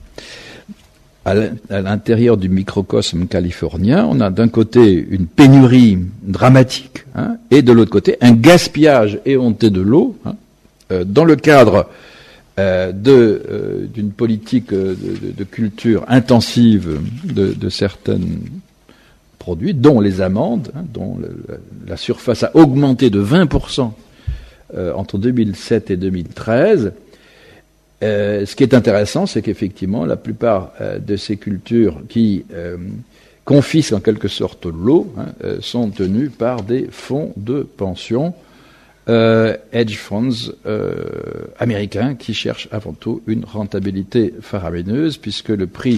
à l'intérieur du microcosme californien, on a d'un côté une pénurie dramatique, hein, et de l'autre côté un gaspillage éhonté de l'eau, hein, euh, dans le cadre Euh, de, euh, d'une politique euh, de, de culture intensive de, de certains produits, dont les amandes, hein, dont le, la surface a augmenté de vingt pour cent euh, entre deux mille sept et deux mille treize. Euh, ce qui est intéressant, c'est qu'effectivement, la plupart euh, de ces cultures qui euh, confisquent en quelque sorte l'eau hein, euh, sont tenues par des fonds de pension Euh, hedge funds euh, américains qui cherchent avant tout une rentabilité faramineuse, puisque le prix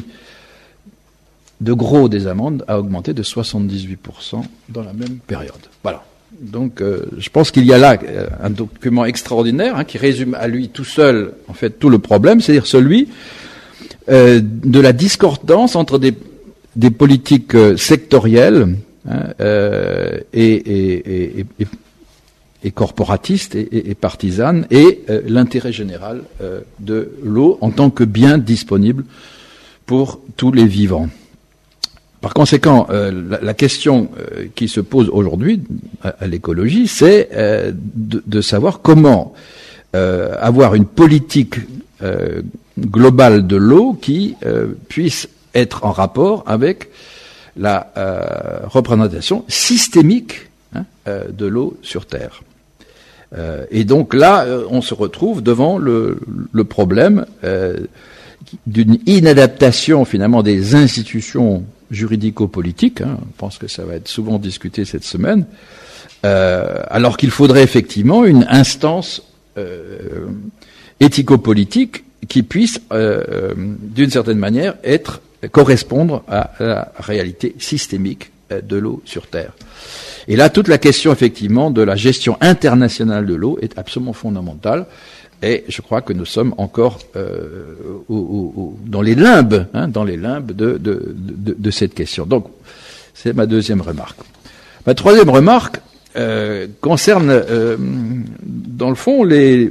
de gros des amandes a augmenté de soixante-dix-huit pour cent dans la même période. Voilà. Donc euh, je pense qu'il y a là euh, un document extraordinaire hein, qui résume à lui tout seul en fait tout le problème, c'est-à-dire celui euh, de la discordance entre des, des politiques euh, sectorielles hein, euh, et, et, et, et et corporatiste et, et, et partisane, et euh, l'intérêt général euh, de l'eau en tant que bien disponible pour tous les vivants. Par conséquent, euh, la, la question euh, qui se pose aujourd'hui à, à l'écologie, c'est euh, de, de savoir comment euh, avoir une politique euh, globale de l'eau qui euh, puisse être en rapport avec la euh, représentation systémique hein, euh, de l'eau sur Terre. Euh, et donc là, euh, on se retrouve devant le, le problème euh, d'une inadaptation finalement des institutions juridico-politiques. Hein, je pense que ça va être souvent discuté cette semaine. Euh, alors qu'il faudrait effectivement une instance euh, éthico-politique qui puisse, euh, d'une certaine manière, être correspondre à la réalité systémique de l'eau sur Terre. Et là, toute la question, effectivement, de la gestion internationale de l'eau est absolument fondamentale. Et je crois que nous sommes encore euh, au, au, dans les limbes, hein, dans les limbes de, de, de, de cette question. Donc, c'est ma deuxième remarque. Ma troisième remarque euh, concerne, euh, dans le fond, les,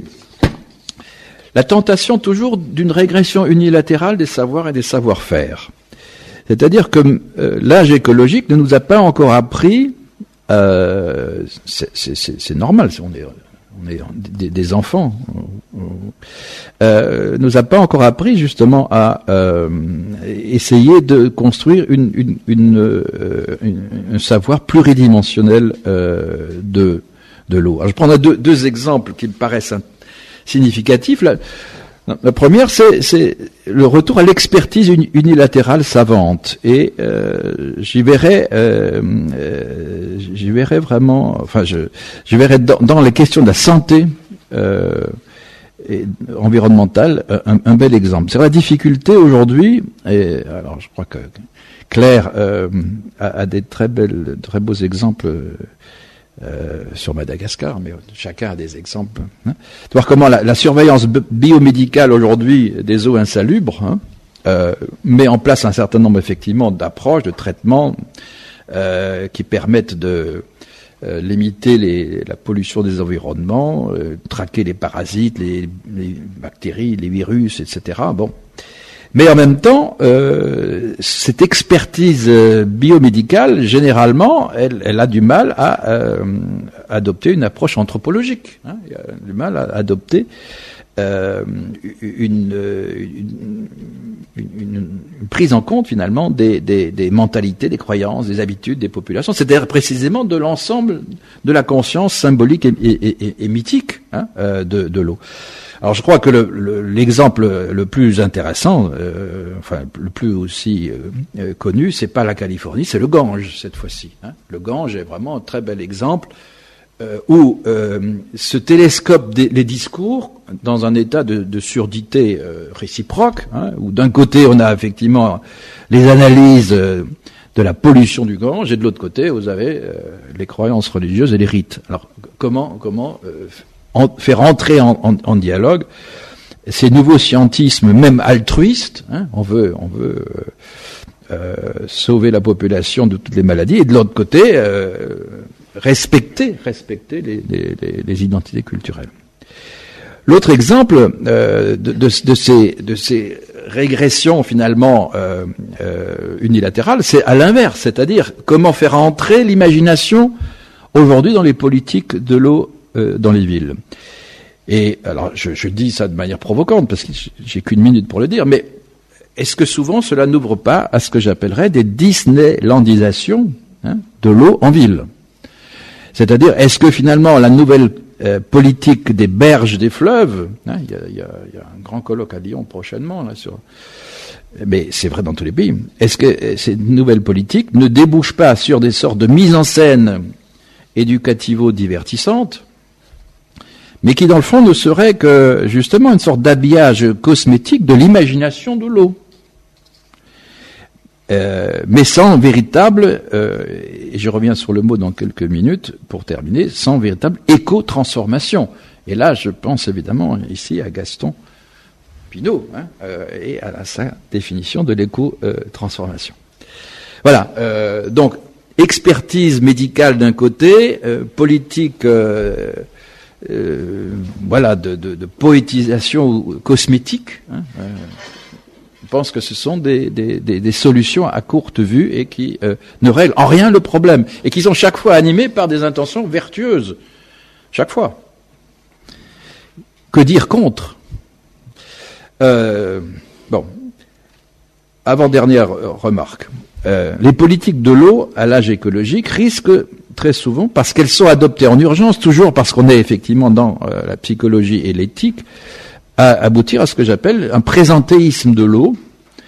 la tentation toujours d'une régression unilatérale des savoirs et des savoir-faire. C'est-à-dire que euh, l'âge écologique ne nous a pas encore appris. Euh, c'est, c'est, c'est normal, on est, on est des, des enfants. Euh, nous a pas encore appris justement à euh, essayer de construire une, une, une, euh, une, un savoir pluridimensionnel euh, de, de l'eau. Alors, je prendrai deux, deux exemples qui me paraissent significatifs. Là, la première, c'est, c'est le retour à l'expertise unilatérale savante, et euh, j'y verrai, euh, euh, j'y verrai vraiment, enfin, je, j'y verrai dans, dans les questions de la santé euh, et environnementale un, un bel exemple. C'est la difficulté aujourd'hui, et alors je crois que Claire euh, a, a des très belles, très beaux exemples. Euh, sur Madagascar, mais chacun a des exemples. Hein, de voir comment la, la surveillance biomédicale aujourd'hui des eaux insalubres hein, euh, met en place un certain nombre effectivement d'approches, de traitements euh, qui permettent de euh, limiter les, la pollution des environnements, euh, traquer les parasites, les, les bactéries, les virus, et cetera. Bon. Mais en même temps, euh, cette expertise euh, biomédicale, généralement, elle, elle a du mal à euh, adopter une approche anthropologique. Hein, elle a du mal à adopter euh, une, une, une, une prise en compte, finalement, des, des, des mentalités, des croyances, des habitudes des populations. C'est-à-dire précisément de l'ensemble de la conscience symbolique et, et, et, et mythique hein, euh, de, de l'eau. Alors je crois que le, le, l'exemple le plus intéressant, euh, enfin le plus aussi euh, connu, c'est pas la Californie, c'est le Gange cette fois-ci. Hein. Le Gange est vraiment un très bel exemple euh, où euh, se télescopent des, les discours dans un état de, de surdité euh, réciproque, hein, où d'un côté on a effectivement les analyses euh, de la pollution du Gange, et de l'autre côté vous avez euh, les croyances religieuses et les rites. Alors comment comment euh, en, faire entrer en, en, en dialogue ces nouveaux scientismes, même altruistes, hein, on veut on veut euh, euh, sauver la population de toutes les maladies, et de l'autre côté euh, respecter respecter les, les, les, les identités culturelles. L'autre exemple euh, de, de, de, ces, de ces régressions finalement euh, euh, unilatérales, c'est à l'inverse, c'est-à-dire comment faire entrer l'imagination aujourd'hui dans les politiques de l'eau euh, dans les villes. Et alors je, je dis ça de manière provocante parce que j'ai qu'une minute pour le dire, mais est-ce que souvent cela n'ouvre pas à ce que j'appellerais des Disneylandisations, hein, de l'eau en ville? C'est-à-dire, est-ce que finalement la nouvelle euh, politique des berges des fleuves, hein, il y, a, y, a, y a un grand colloque à Lyon prochainement là sur, mais c'est vrai dans tous les pays. Est-ce que cette nouvelle politique ne débouche pas sur des sortes de mises en scène éducativo-divertissantes, mais qui dans le fond ne serait que justement une sorte d'habillage cosmétique de l'imagination de l'eau, euh, mais sans véritable, euh, et je reviens sur le mot dans quelques minutes pour terminer, sans véritable éco-transformation. Et là, je pense évidemment ici à Gaston Pinault, hein, euh, et à, à sa définition de l'éco-transformation. Voilà, euh, donc expertise médicale d'un côté, euh, politique euh, euh, voilà, de, de, de poétisation cosmétique, hein, euh, je pense que ce sont des, des, des, des solutions à courte vue et qui euh, ne règlent en rien le problème, et qui sont chaque fois animées par des intentions vertueuses. Chaque fois. Que dire contre? euh, Bon. Avant-dernière remarque. Euh, les politiques de l'eau à l'âge écologique risquent très souvent, parce qu'elles sont adoptées en urgence, toujours parce qu'on est effectivement dans euh, la psychologie et l'éthique, à aboutir à ce que j'appelle un présentéisme de l'eau,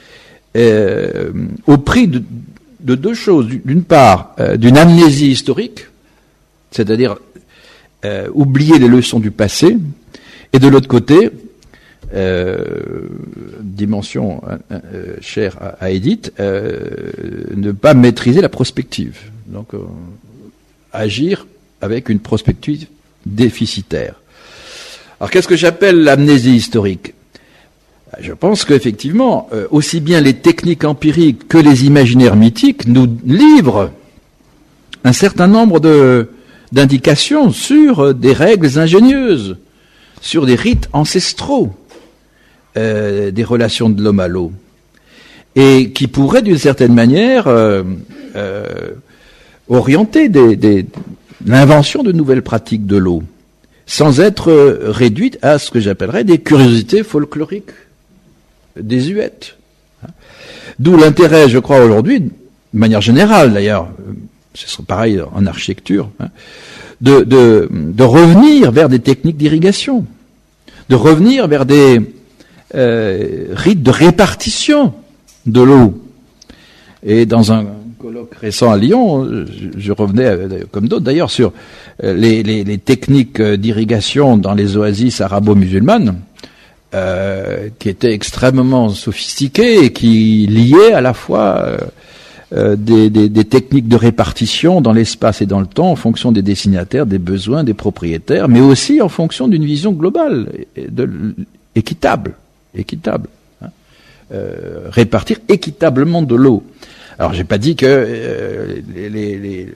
euh, au prix de, de deux choses. D'une part, euh, d'une amnésie historique, c'est-à-dire euh, oublier les leçons du passé, et de l'autre côté, euh, dimension euh, chère à, à Edith, euh, ne pas maîtriser la prospective. Donc, euh, agir avec une prospective déficitaire. Alors, qu'est-ce que j'appelle l'amnésie historique? Je pense qu'effectivement, euh, aussi bien les techniques empiriques que les imaginaires mythiques nous livrent un certain nombre de, d'indications sur des règles ingénieuses, sur des rites ancestraux, euh, des relations de l'homme à l'eau, et qui pourraient d'une certaine manière euh, euh, orienter des, des, l'invention de nouvelles pratiques de l'eau, sans être réduite à ce que j'appellerais des curiosités folkloriques désuètes. D'où l'intérêt, je crois, aujourd'hui, de manière générale d'ailleurs, ce serait pareil en architecture, hein, de, de, de revenir vers des techniques d'irrigation, de revenir vers des euh, rites de répartition de l'eau. Et dans un colloque récent à Lyon, je, je revenais, comme d'autres d'ailleurs, sur les, les, les techniques d'irrigation dans les oasis arabo-musulmanes, euh, qui étaient extrêmement sophistiquées et qui liaient à la fois euh, euh, des, des, des techniques de répartition dans l'espace et dans le temps en fonction des destinataires, des besoins, des propriétaires, mais aussi en fonction d'une vision globale, de, équitable, équitable, hein, euh, répartir équitablement de l'eau. Alors, j'ai pas dit que euh, les, les, les,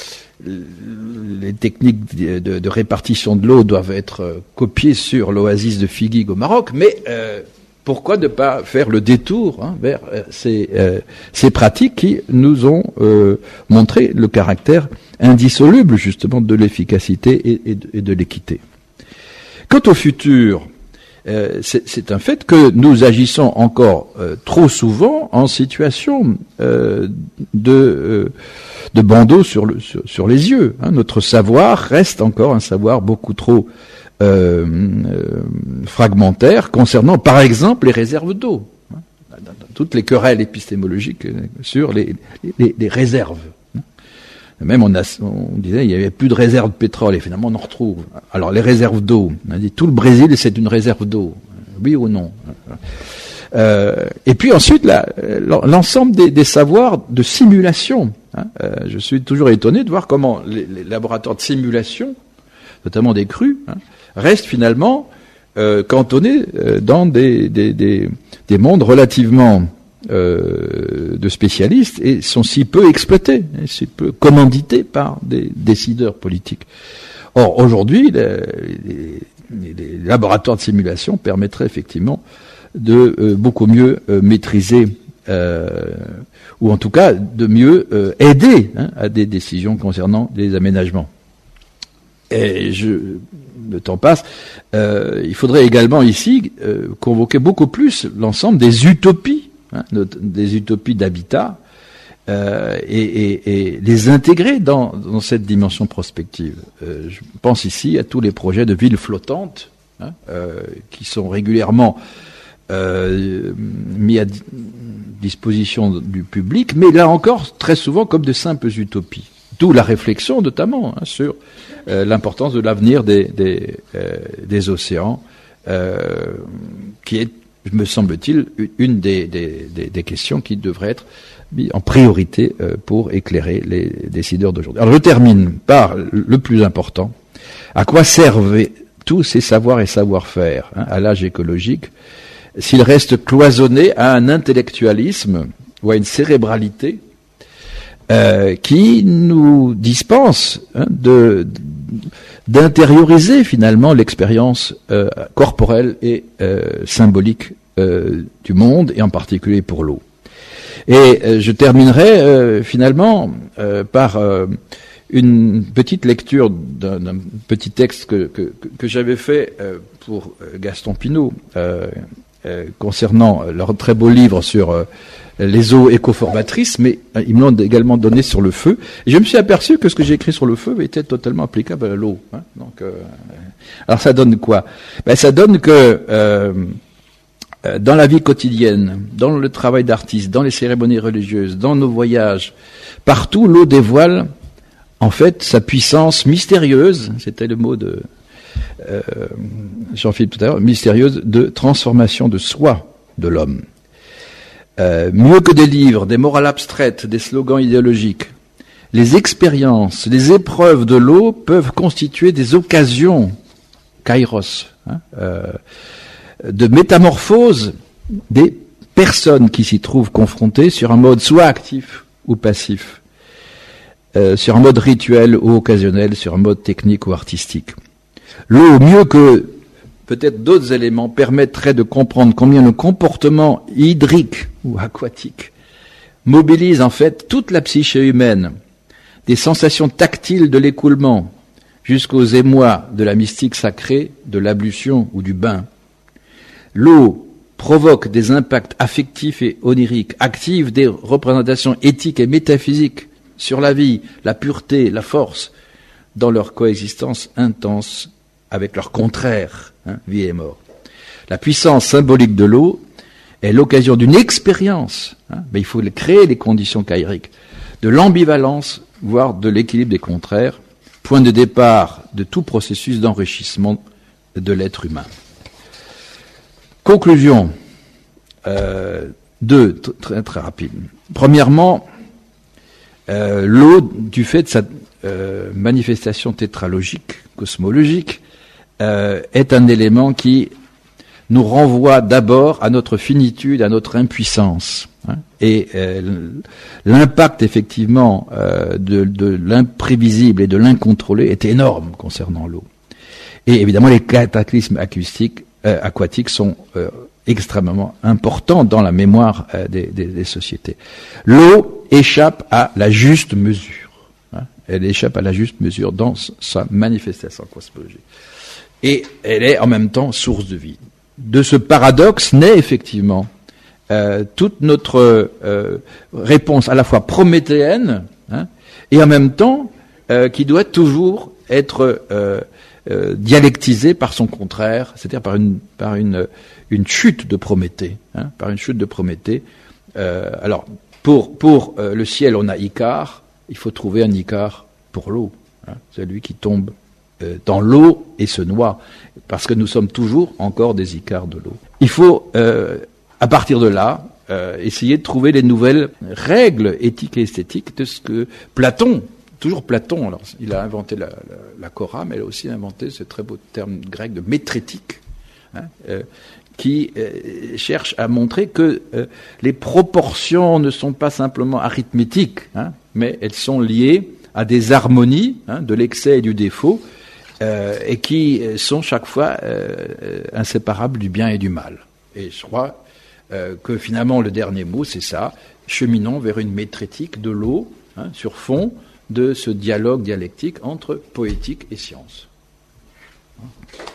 les techniques de, de, de répartition de l'eau doivent être copiées sur l'oasis de Figuig au Maroc, mais euh, pourquoi ne pas faire le détour, hein, vers euh, ces, euh, ces pratiques qui nous ont euh, montré le caractère indissoluble, justement, de l'efficacité et, et de, et de l'équité. Quant au futur, Euh, c'est, c'est un fait que nous agissons encore euh, trop souvent en situation euh, de, euh, de bandeau sur, le, sur, sur les yeux. Hein. Notre savoir reste encore un savoir beaucoup trop euh, euh, fragmentaire concernant, par exemple, les réserves d'eau. Hein. Toutes les querelles épistémologiques sur les, les, les réserves. Même on, a, on disait il y avait plus de réserves de pétrole et finalement on en retrouve. Alors les réserves d'eau, on a dit tout le Brésil c'est une réserve d'eau, oui ou non. Euh, et puis ensuite la, l'ensemble des, des savoirs de simulation. Hein, euh, je suis toujours étonné de voir comment les, les laboratoires de simulation, notamment des crues, hein, restent finalement euh, cantonnés euh, dans des, des, des, des mondes relativement Euh, de spécialistes et sont si peu exploités, et si peu commandités par des décideurs politiques. Or, aujourd'hui, les, les, les laboratoires de simulation permettraient effectivement de euh, beaucoup mieux euh, maîtriser, euh, ou en tout cas de mieux euh, aider hein, à des décisions concernant les aménagements. Et je, le temps passe, euh, il faudrait également ici euh, convoquer beaucoup plus l'ensemble des utopies, Hein, des utopies d'habitat, euh, et, et, et les intégrer dans, dans cette dimension prospective. Euh, je pense ici à tous les projets de villes flottantes hein, euh, qui sont régulièrement euh, mis à disposition du public, mais là encore très souvent comme de simples utopies. D'où la réflexion notamment hein, sur euh, l'importance de l'avenir des, des, euh, des océans, euh, qui est me semble-t-il, une des, des, des, des questions qui devrait être mise en priorité pour éclairer les décideurs d'aujourd'hui. Alors je termine par le plus important. À quoi servent tous ces savoirs et savoir-faire hein, à l'âge écologique s'ils restent cloisonnés à un intellectualisme ou à une cérébralité euh, qui nous dispense hein, de... d'intérioriser finalement l'expérience euh, corporelle et euh, symbolique euh, du monde, et en particulier pour l'eau. Et euh, je terminerai euh, finalement euh, par euh, une petite lecture d'un, d'un petit texte que, que, que j'avais fait euh, pour Gaston Pinault euh, euh, concernant leur très beau livre sur euh, les eaux écoformatrices, mais euh, ils me l'ont également donné sur le feu. Et je me suis aperçu que ce que j'ai écrit sur le feu était totalement applicable à l'eau. Hein. Donc, euh, alors ça donne quoi? Ben, ça donne que euh, dans la vie quotidienne, dans le travail d'artiste, dans les cérémonies religieuses, dans nos voyages, partout l'eau dévoile en fait sa puissance mystérieuse, c'était le mot de euh, Jean-Philippe tout à l'heure, mystérieuse de transformation de soi de l'homme. Euh, mieux que des livres, des morales abstraites, des slogans idéologiques, les expériences, les épreuves de l'eau peuvent constituer des occasions, kairos, hein, euh, de métamorphose des personnes qui s'y trouvent confrontées sur un mode soit actif ou passif, euh, sur un mode rituel ou occasionnel, sur un mode technique ou artistique. L'eau, mieux que peut-être d'autres éléments, permettrait de comprendre combien le comportement hydrique ou aquatique mobilise en fait toute la psyché humaine, des sensations tactiles de l'écoulement jusqu'aux émois de la mystique sacrée, de l'ablution ou du bain. L'eau provoque des impacts affectifs et oniriques, active des représentations éthiques et métaphysiques sur la vie, la pureté, la force, dans leur coexistence intense avec leur contraire, hein, vie et mort. La puissance symbolique de l'eau est l'occasion d'une expérience, hein, mais il faut créer les conditions kairiques, de l'ambivalence, voire de l'équilibre des contraires, point de départ de tout processus d'enrichissement de l'être humain. Conclusion, euh, deux, très très rapide. Premièrement, euh, l'eau, du fait de sa euh, manifestation tétralogique, cosmologique, euh, est un élément qui nous renvoie d'abord à notre finitude, à notre impuissance. Hein, et euh, l'impact effectivement euh, de, de l'imprévisible et de l'incontrôlé est énorme concernant l'eau. Et évidemment, les cataclysmes acoustiques Euh, aquatiques sont euh, extrêmement importants dans la mémoire euh, des, des, des sociétés. L'eau échappe à la juste mesure. Hein, elle échappe à la juste mesure dans sa manifestation cosmologique. Et elle est en même temps source de vie. De ce paradoxe naît effectivement euh, toute notre euh, réponse à la fois prométhéenne hein, et en même temps euh, qui doit toujours être euh, Euh, dialectisé par son contraire, c'est-à-dire par une par une une chute de Prométhée, hein, par une chute de Prométhée. Euh, alors pour pour euh, le ciel, on a Icare, il faut trouver un Icare pour l'eau, hein, celui qui tombe euh, dans l'eau et se noie, parce que nous sommes toujours encore des Icares de l'eau. Il faut, euh, à partir de là, euh, essayer de trouver les nouvelles règles éthiques et esthétiques de ce que Platon, toujours Platon, alors il a inventé la, la, la Cora, mais il a aussi inventé ce très beau terme grec de métrétique, hein, euh, qui euh, cherche à montrer que euh, les proportions ne sont pas simplement arithmétiques, hein, mais elles sont liées à des harmonies, hein, de l'excès et du défaut, euh, et qui sont chaque fois euh, inséparables du bien et du mal. Et je crois euh, que finalement le dernier mot, c'est ça, cheminons vers une métrétique de l'eau, hein, sur fond de ce dialogue dialectique entre poétique et science.